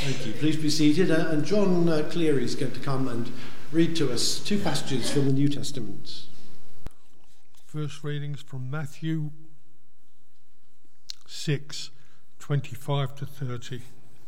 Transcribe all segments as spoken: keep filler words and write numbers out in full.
Thank you. Please be seated. Uh, and John uh, Cleary is going to come and read to us two passages from the New Testament. First readings from Matthew six, twenty-five to thirty.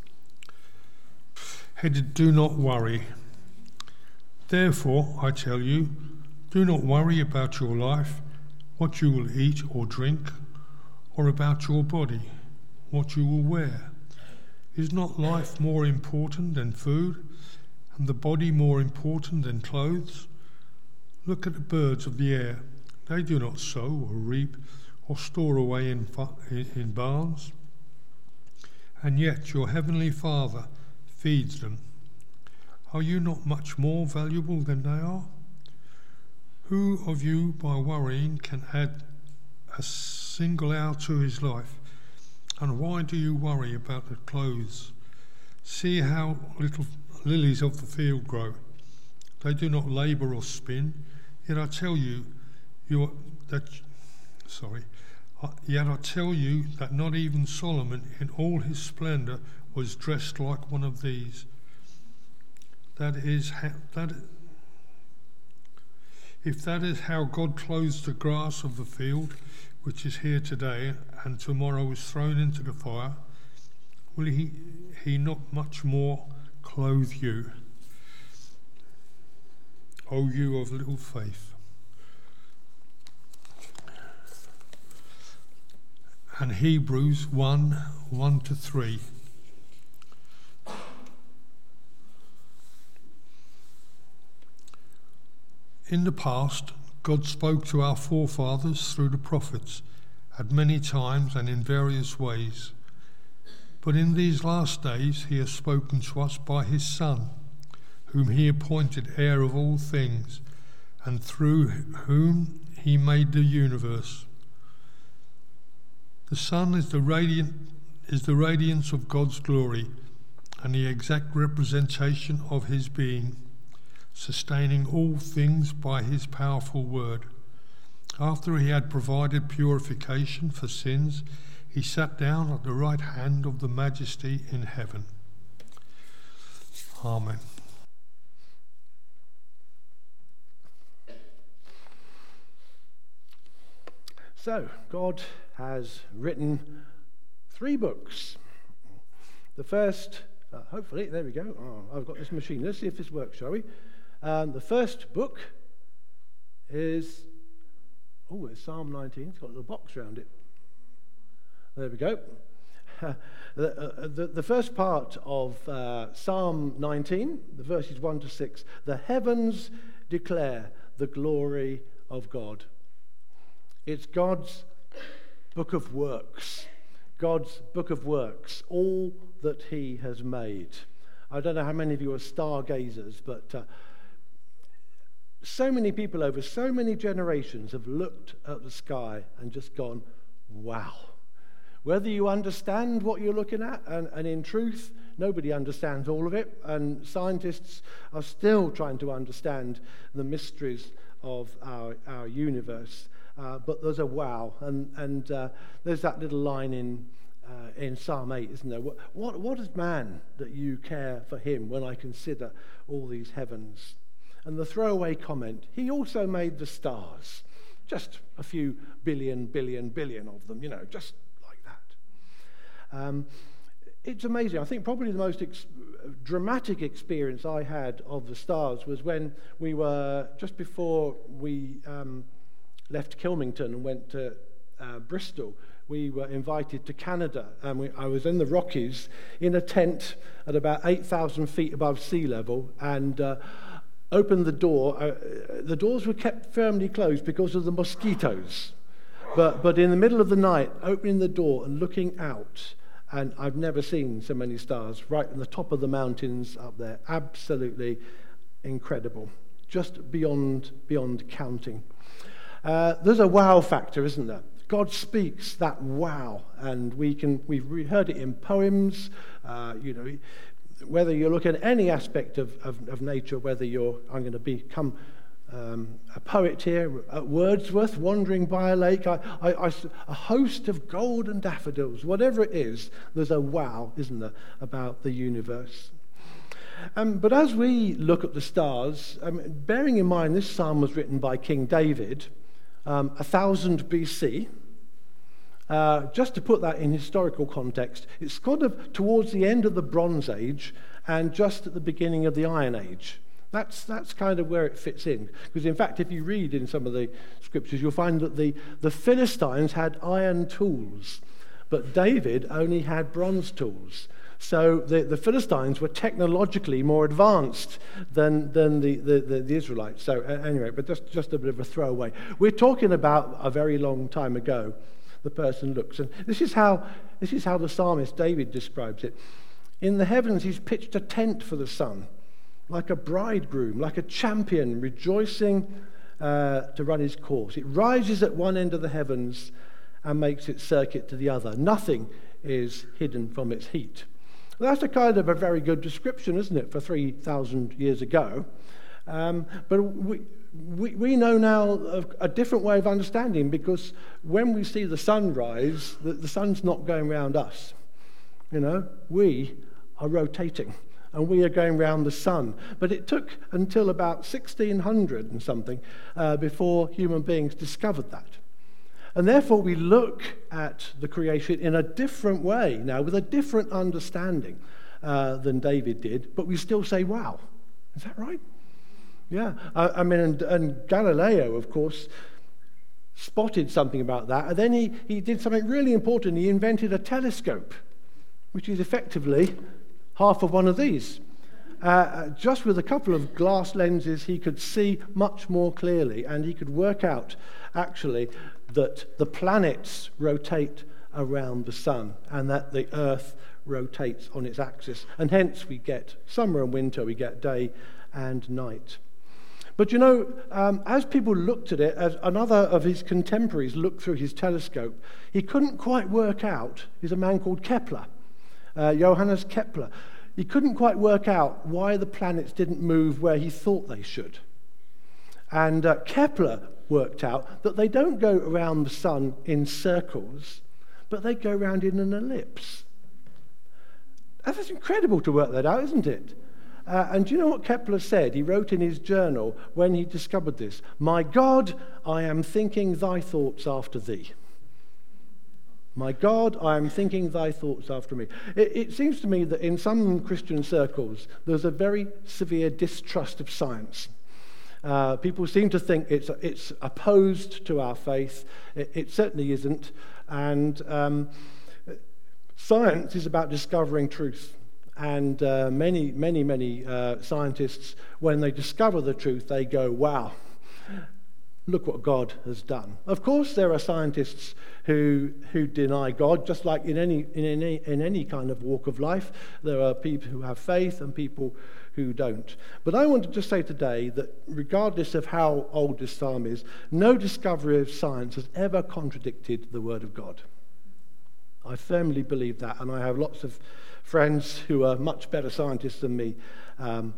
Headed, "Do not worry. Therefore, I tell you, do not worry about your life, what you will eat or drink, or about your body, what you will wear. Is not life more important than food, and the body more important than clothes? Look at the birds of the air. They do not sow or reap or store away in, in barns, and yet your heavenly Father feeds them. Are you not much more valuable than they are? Who of you, by worrying, can add a single hour to his life? And why do you worry about the clothes? See how little lilies of the field grow. They do not labour or spin. Yet I tell you, you are, that sorry. Yet I tell you that not even Solomon, in all his splendour, was dressed like one of these. That is how, that. If that is how God clothes the grass of the field, which is here today and tomorrow is thrown into the fire, will he, he not much more clothe you, O you of little faith?" And Hebrews one, one to three. In the past, God spoke to our forefathers through the prophets at many times and in various ways. But in these last days he has spoken to us by his Son, whom he appointed heir of all things, and through whom he made the universe. The Son is the radiant is the radiance of God's glory and the exact representation of his being, sustaining all things by his powerful word. After he had provided purification for sins, he sat down at the right hand of the Majesty in heaven. Amen. So, God has written three books. The first, uh, hopefully, there we go. Oh, I've got this machine. Let's see if this works, shall we? Um, the first book is, oh, it's Psalm nineteen. It's got a little box around it. There we go. Uh, the, uh, the, the first part of uh, Psalm nineteen, the verses one to six, the heavens declare the glory of God. It's God's book of works. God's book of works, all that he has made. I don't know how many of you are stargazers, but uh, so many people over so many generations have looked at the sky and just gone, wow. Whether you understand what you're looking at, and, and in truth, nobody understands all of it, and scientists are still trying to understand the mysteries of our, our universe. Uh, but there's a wow, and, and uh, there's that little line in uh, in Psalm eight, isn't there? What, what, what is man that you care for him when I consider all these heavens? And the throwaway comment, he also made the stars, just a few billion, billion, billion of them, you know, just like that. Um, it's amazing. I think probably the most ex- dramatic experience I had of the stars was when we were, just before we um, left Kilmington and went to uh, Bristol, we were invited to Canada, and we, I was in the Rockies in a tent at about eight thousand feet above sea level, and uh, opened the door. Uh, the doors were kept firmly closed because of the mosquitoes, but but in the middle of the night, opening the door and looking out, and I've never seen so many stars right on the top of the mountains up there. Absolutely incredible, just beyond beyond counting. Uh, there's a wow factor, isn't there? God speaks that wow, and we can we've heard it in poems. Uh, you know, whether you look at any aspect of, of, of nature, whether you're I'm going to become um, a poet here at Wordsworth, wandering by a lake. I, I, I, a host of golden daffodils. Whatever it is, there's a wow, isn't there, about the universe. Um, but as we look at the stars, um, bearing in mind this psalm was written by King David, um, one thousand B C, uh, just to put that in historical context, it's kind of towards the end of the Bronze Age and just at the beginning of the Iron Age. That's that's kind of where it fits in. Because in fact, if you read in some of the scriptures, you'll find that the, the Philistines had iron tools, but David only had bronze tools. So the, the Philistines were technologically more advanced than, than the, the, the, the Israelites. So uh, anyway, but just, just a bit of a throwaway. We're talking about a very long time ago. The person looks. And this is how this is how the psalmist David describes it. In the heavens he's pitched a tent for the sun, like a bridegroom, like a champion rejoicing uh, to run his course. It rises at one end of the heavens and makes its circuit to the other. Nothing is hidden from its heat. That's a kind of a very good description, isn't it, for three thousand years ago. Um, but we, we we know now a, a different way of understanding, because when we see the sun rise, the, the sun's not going around us. You know, we are rotating, and we are going around the sun. But it took until about sixteen hundred and something uh, before human beings discovered that. And therefore we look at the creation in a different way now, with a different understanding uh, than David did, but we still say, wow, is that right? Yeah, I, I mean, and, and Galileo, of course, spotted something about that, and then he, he did something really important. He invented a telescope, which is effectively half of one of these. Uh, just with a couple of glass lenses, he could see much more clearly, and he could work out, actually, that the planets rotate around the sun and that the earth rotates on its axis. And hence we get summer and winter, we get day and night. But you know, um, as people looked at it, as another of his contemporaries looked through his telescope, he couldn't quite work out, he's a man called Kepler, uh, Johannes Kepler. He couldn't quite work out why the planets didn't move where he thought they should. And uh, Kepler worked out that they don't go around the sun in circles, but they go around in an ellipse. That's incredible to work that out, isn't it? Uh, and do you know what Kepler said? He wrote in his journal when he discovered this, "My God, I am thinking thy thoughts after thee." My God, I am thinking thy thoughts after me. It, it seems to me that in some Christian circles, there's a very severe distrust of science. Uh, people seem to think it's it's opposed to our faith. It, it certainly isn't. And um, science is about discovering truth. And uh, many, many, many uh, scientists, when they discover the truth, they go, wow, look what God has done. Of course, there are scientists who who deny God, just like in any in any in any kind of walk of life. There are people who have faith and people who don't. But I want to just say today that regardless of how old this psalm is, no discovery of science has ever contradicted the Word of God. I firmly believe that, and I have lots of friends who are much better scientists than me. Um,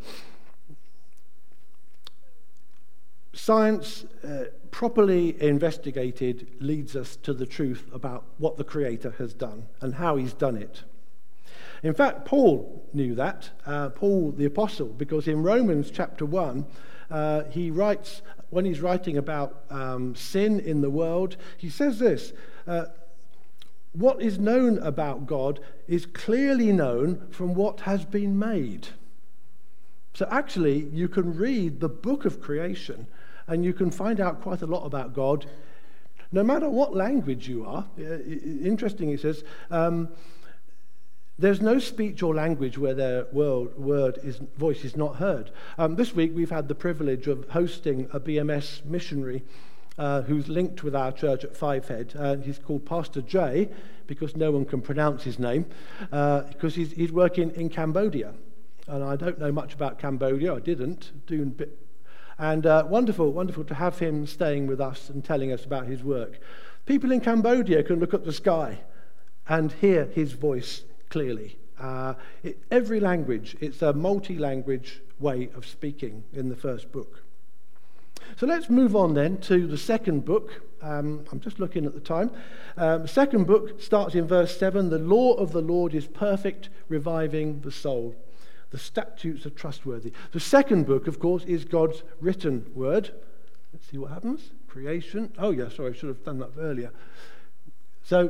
Science, uh, properly investigated, leads us to the truth about what the Creator has done and how he's done it. In fact, Paul knew that, uh, Paul the Apostle, because in Romans chapter one, uh, he writes, when he's writing about um, sin in the world, he says this, uh, what is known about God is clearly known from what has been made. So actually, you can read the book of creation and you can find out quite a lot about God, no matter what language you are. Interesting, he says, um, there's no speech or language where their word, word is, voice is not heard. Um, this week we've had the privilege of hosting a B M S missionary uh, who's linked with our church at Fivehead. Uh, he's called Pastor Jay, because no one can pronounce his name, uh, because he's, he's working in Cambodia. And I don't know much about Cambodia, I didn't, doing bit. And uh, wonderful, wonderful to have him staying with us and telling us about his work. People in Cambodia can look at the sky and hear his voice clearly. Uh, it, every language, it's a multi-language way of speaking in the first book. So let's move on then to the second book. Um, I'm just looking at the time. Um, the second book starts in verse seven. The law of the Lord is perfect, reviving the soul. The statutes are trustworthy. The second book, of course, is God's written word. Let's see what happens. Creation. Oh, yeah, sorry, I should have done that earlier. So,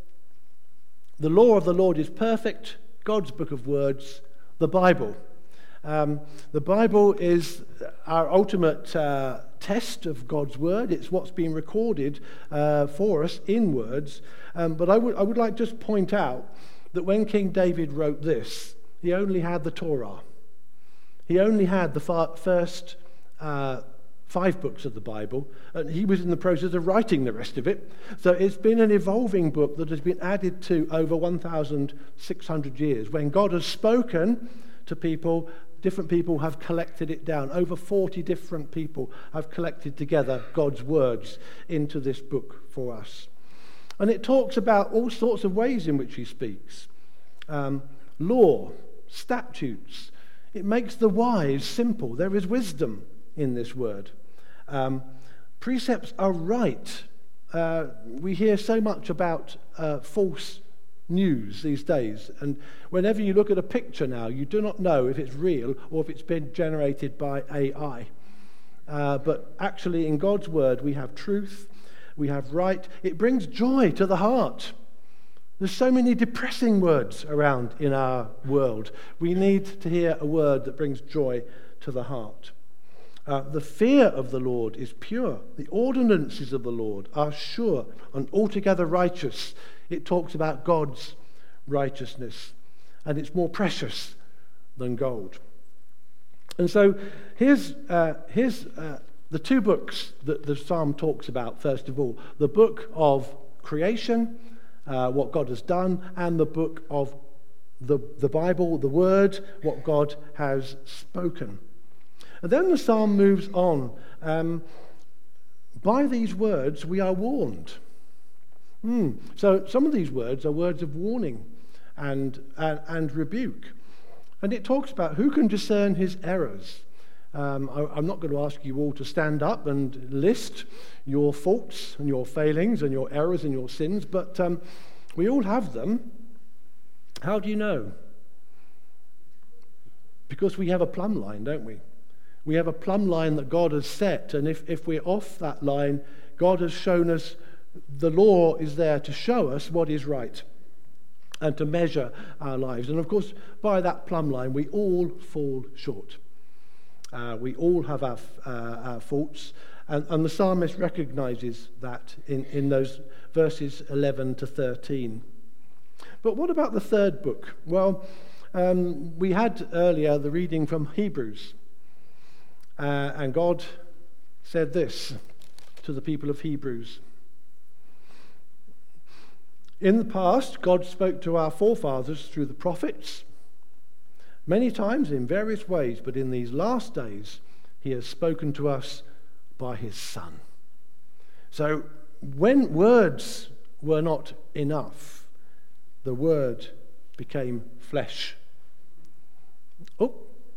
the law of the Lord is perfect, God's book of words, the Bible. Um, the Bible is our ultimate uh, test of God's word. It's what's been recorded uh, for us in words. Um, but I would, I would like to just point out that when King David wrote this, he only had the Torah. He only had the far, first uh, five books of the Bible, and he was in the process of writing the rest of it. So it's been an evolving book that has been added to over one thousand six hundred years. When God has spoken to people, different people have collected it down. Over forty different people have collected together God's words into this book for us. And it talks about all sorts of ways in which he speaks. Um, law, statutes. It makes the wise simple. There is wisdom in this word. Um, precepts are right. Uh, we hear so much about uh, false news these days, and whenever you look at a picture now, you do not know if it's real or if it's been generated by A I. Uh, but actually in God's word we have truth, we have right. It brings joy to the heart. There's so many depressing words around in our world. We need to hear a word that brings joy to the heart. Uh, the fear of the Lord is pure. The ordinances of the Lord are sure and altogether righteous. It talks about God's righteousness, and it's more precious than gold. And so here's, uh, here's uh, the two books that the psalm talks about, first of all. The book of creation, uh, what God has done, and the book of the, the Bible, the Word, what God has spoken. And then the psalm moves on. Um, by these words we are warned. Mm. So some of these words are words of warning and, and, and rebuke. And it talks about who can discern his errors. Um, I, I'm not going to ask you all to stand up and list your faults and your failings and your errors and your sins, but um, we all have them. How do you know? Because we have a plumb line, don't we? We have a plumb line that God has set, and if, if we're off that line, God has shown us, the law is there to show us what is right and to measure our lives. And of course, by that plumb line, we all fall short. Uh, we all have our, uh, our faults, and, and the psalmist recognizes that in, in those verses eleven to thirteen. But what about the third book? Well, um, we had earlier the reading from Hebrews. Uh, and God said this to the people of Hebrews. In the past, God spoke to our forefathers through the prophets, many times in various ways, but in these last days, he has spoken to us by his Son. So when words were not enough, the Word became flesh. Oh.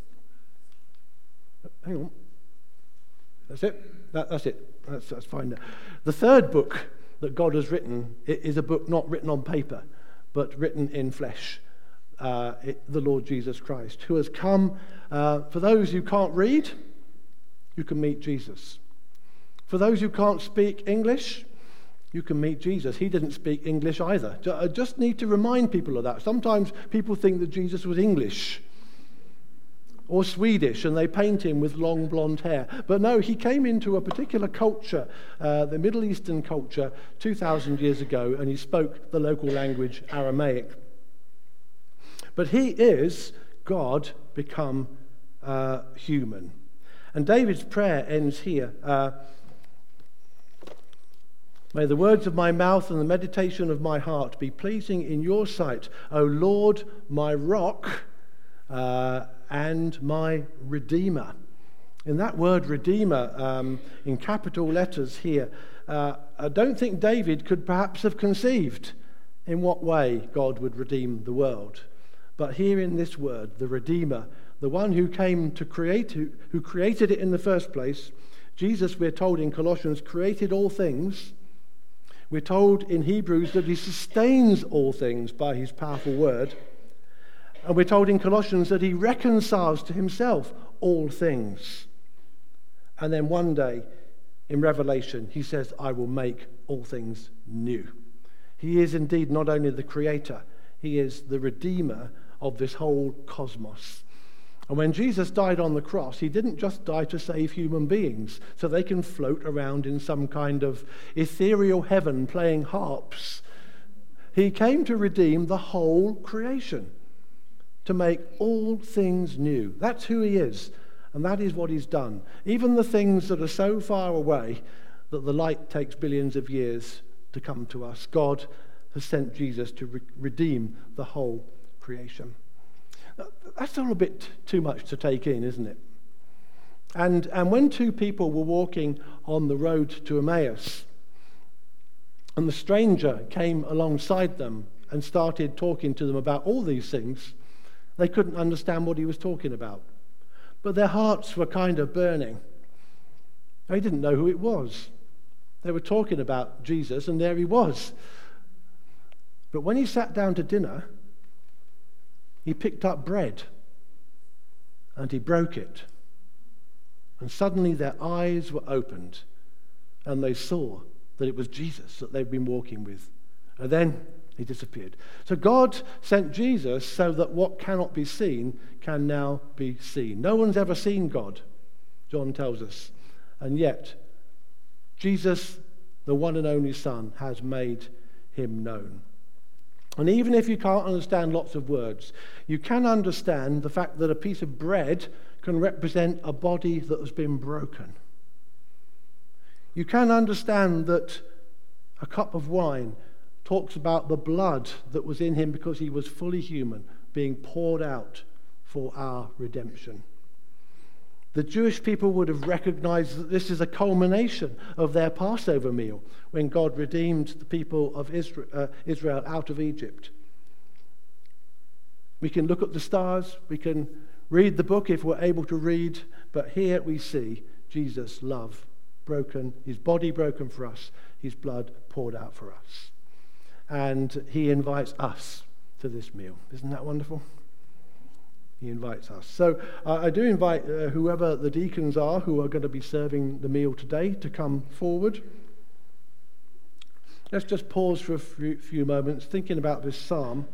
Hang on. That's it. That, that's it. That's, that's fine now. The third book that God has written is a book not written on paper, but written in flesh. Uh, it, the Lord Jesus Christ, who has come. Uh, for those who can't read, you can meet Jesus. For those who can't speak English, you can meet Jesus. He didn't speak English either. I just need to remind people of that. Sometimes people think that Jesus was English or Swedish, and they paint him with long blonde hair. But no, he came into a particular culture, uh, the Middle Eastern culture, two thousand years ago, and he spoke the local language, Aramaic. But he is God become uh, human. And David's prayer ends here. Uh, May the words of my mouth and the meditation of my heart be pleasing in your sight, O Lord, my rock, uh, and my Redeemer. In that word Redeemer, um, in capital letters here, uh, I don't think David could perhaps have conceived in what way God would redeem the world. But here in this word, the Redeemer, the one who came to create, who, who created it in the first place, Jesus, we're told in Colossians, created all things. We're told in Hebrews that he sustains all things by his powerful word. And we're told in Colossians that he reconciles to himself all things. And then one day in Revelation, he says, I will make all things new. He is indeed not only the creator, he is the redeemer of this whole cosmos. And when Jesus died on the cross, he didn't just die to save human beings so they can float around in some kind of ethereal heaven playing harps. He came to redeem the whole creation, to make all things new. That's who he is, and that is what he's done. Even the things that are so far away that the light takes billions of years to come to us, God has sent Jesus to re- redeem the whole creation. That's all a bit too much to take in, isn't it? And, and when two people were walking on the road to Emmaus, and the stranger came alongside them and started talking to them about all these things, they couldn't understand what he was talking about. But their hearts were kind of burning. They didn't know who it was. They were talking about Jesus, and there he was. But when he sat down to dinner, he picked up bread and he broke it. And suddenly their eyes were opened and they saw that it was Jesus that they'd been walking with. And then he disappeared. So God sent Jesus so that what cannot be seen can now be seen. No one's ever seen God, John tells us. And yet, Jesus, the one and only Son, has made him known. And even if you can't understand lots of words, you can understand the fact that a piece of bread can represent a body that has been broken. You can understand that a cup of wine talks about the blood that was in him because he was fully human, being poured out for our redemption. The Jewish people would have recognized that this is a culmination of their Passover meal when God redeemed the people of Israel, uh, Israel out of Egypt. We can look at the stars, we can read the book if we're able to read, but here we see Jesus' love broken, his body broken for us, his blood poured out for us. And he invites us to this meal. Isn't that wonderful? He invites us. So uh, I do invite uh, whoever the deacons are who are going to be serving the meal today to come forward. Let's just pause for a few, few moments thinking about this psalm.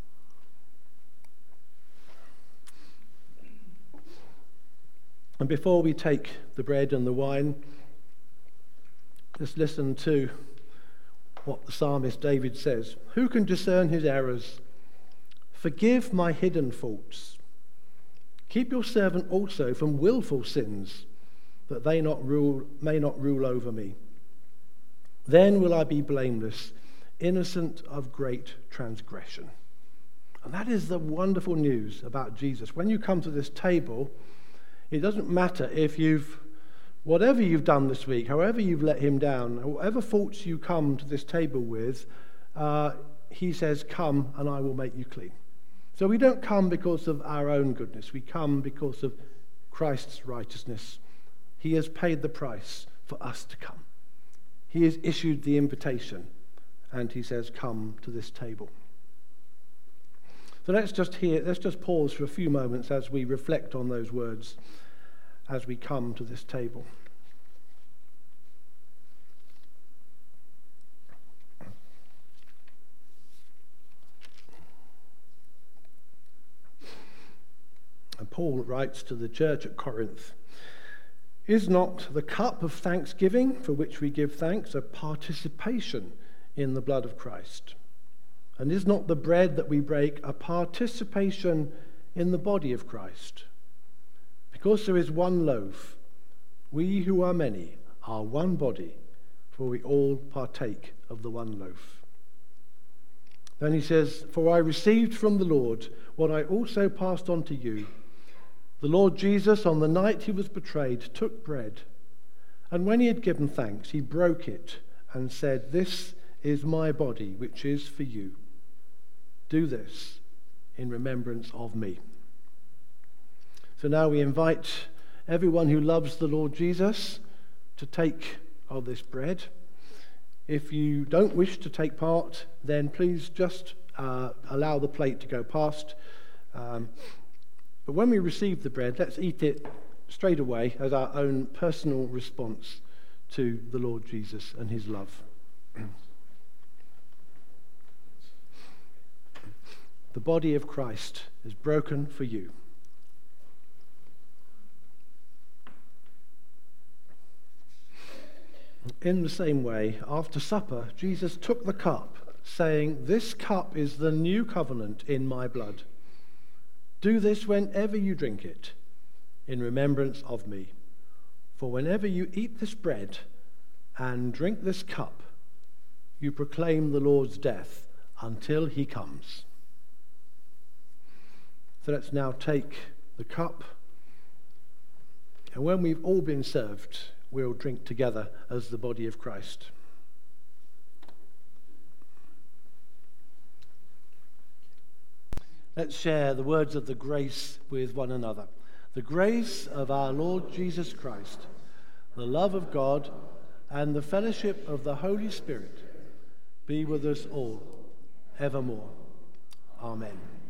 And before we take the bread and the wine, let's listen to what the psalmist David says. Who can discern his errors? Forgive my hidden faults. Keep your servant also from willful sins, that they not rule, may not rule over me. Then will I be blameless, innocent of great transgression. And that is the wonderful news about Jesus. When you come to this table, it doesn't matter if you've, whatever you've done this week, however you've let him down, whatever faults you come to this table with, uh, he says, come and I will make you clean. So we don't come because of our own goodness. We come because of Christ's righteousness. He has paid the price for us to come. He has issued the invitation, and he says, come to this table. So let's just hear, let's just pause for a few moments as we reflect on those words as we come to this table. And Paul writes to the church at Corinth, is not the cup of thanksgiving for which we give thanks a participation in the blood of Christ? And is not the bread that we break a participation in the body of Christ? Because there is one loaf, we who are many are one body, for we all partake of the one loaf. Then he says, for I received from the Lord what I also passed on to you. The Lord Jesus, on the night he was betrayed, took bread, and when he had given thanks, he broke it and said, this is my body, which is for you. Do this in remembrance of me. So now we invite everyone who loves the Lord Jesus to take of this bread. If you don't wish to take part, then please just uh, allow the plate to go past. Um, but when we receive the bread, let's eat it straight away as our own personal response to the Lord Jesus and his love. The body of Christ is broken for you. In the same way, after supper, Jesus took the cup, saying, "This cup is the new covenant in my blood. Do this whenever you drink it, in remembrance of me. For whenever you eat this bread and drink this cup, you proclaim the Lord's death until he comes." So let's now take the cup, and when we've all been served, we'll drink together as the body of Christ. Let's share the words of the grace with one another. The grace of our Lord Jesus Christ, the love of God, and the fellowship of the Holy Spirit be with us all, evermore. Amen.